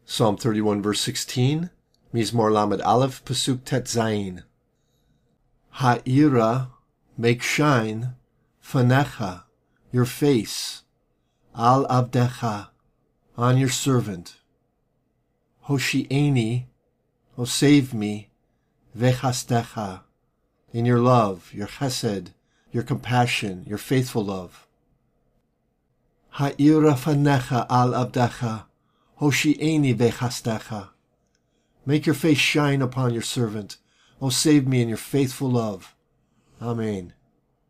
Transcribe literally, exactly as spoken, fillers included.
Psalm thirty-one, verse sixteen, Mizmor Lamed Aleph, Pasuk Tet Zayin. Ha'ira, make shine, fanecha, your face, al avdecha, on your servant. Hoshi'eni, O save me, vechastecha, in your love, your chesed, your compassion, your faithful love. Ha'ira fanecha al avdecha, Hoshi'eni vechastecha. Make your face shine upon your servant. O save me in your faithful love. Amen.